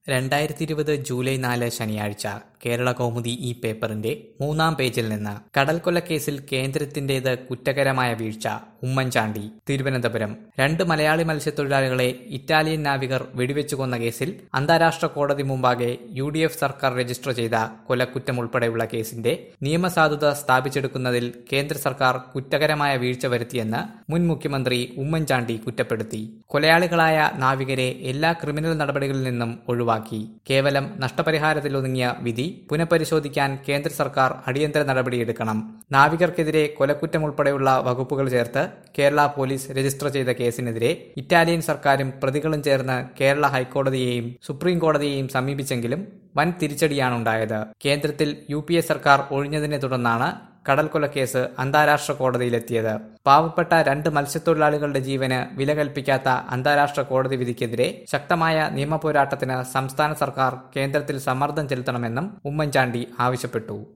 2020 July 4 ശനിയാഴ്ച കേരള കൗമുദി ഈ പേപ്പറിന്റെ 3-ാം പേജിൽ നിന്ന് കടൽക്കൊലക്കേസിൽ കേന്ദ്രത്തിന്റേത് കുറ്റകരമായ വീഴ്ച ഉമ്മൻചാണ്ടി. തിരുവനന്തപുരം. 2 മലയാളി മത്സ്യത്തൊഴിലാളികളെ ഇറ്റാലിയൻ നാവികർ വെടിവെച്ചു കൊന്ന കേസിൽ അന്താരാഷ്ട്ര കോടതി മുമ്പാകെ UDF സർക്കാർ രജിസ്റ്റർ ചെയ്ത കൊലക്കുറ്റം ഉൾപ്പെടെയുള്ള കേസിന്റെ നിയമസാധുത സ്ഥാപിച്ചെടുക്കുന്നതിൽ കേന്ദ്ര സർക്കാർ കുറ്റകരമായ വീഴ്ച വരുത്തിയെന്ന് മുൻ മുഖ്യമന്ത്രി ഉമ്മൻചാണ്ടി കുറ്റപ്പെടുത്തി. കൊലയാളികളായ നാവികരെ എല്ലാ ക്രിമിനൽ നടപടികളിൽ നിന്നും ഒഴിവാക്കി. കേവലം നഷ്ടപരിഹാരത്തിലൊതുങ്ങിയ വിധി പുനഃപരിശോധിക്കാൻ കേന്ദ്ര സർക്കാർ അടിയന്തര നടപടിയെടുക്കണം. നാവികർക്കെതിരെ കൊലക്കുറ്റം ഉൾപ്പെടെയുള്ള വകുപ്പുകൾ ചേർത്ത് കേരള പോലീസ് രജിസ്റ്റർ ചെയ്ത കേസിനെതിരെ ഇറ്റാലിയൻ സർക്കാരും പ്രതികളും ചേർന്ന് കേരള ഹൈക്കോടതിയെയും സുപ്രീം കോടതിയെയും സമീപിച്ചെങ്കിലും വൻ തിരിച്ചടിയാണുണ്ടായത്. കേന്ദ്രത്തിൽ UPA സർക്കാർ ഒഴിഞ്ഞതിനെ തുടർന്നാണ് കടൽക്കൊലക്കേസ് അന്താരാഷ്ട്ര കോടതിയിലെത്തിയത്. പാവപ്പെട്ട 2 മത്സ്യത്തൊഴിലാളികളുടെ ജീവന് വില കൽപ്പിക്കാത്ത അന്താരാഷ്ട്ര കോടതി വിധിക്കെതിരെ ശക്തമായ നിയമപോരാട്ടത്തിന് സംസ്ഥാന സർക്കാർ കേന്ദ്രത്തിൽ സമ്മർദ്ദം ചെലുത്തണമെന്നും ഉമ്മൻചാണ്ടി ആവശ്യപ്പെട്ടു.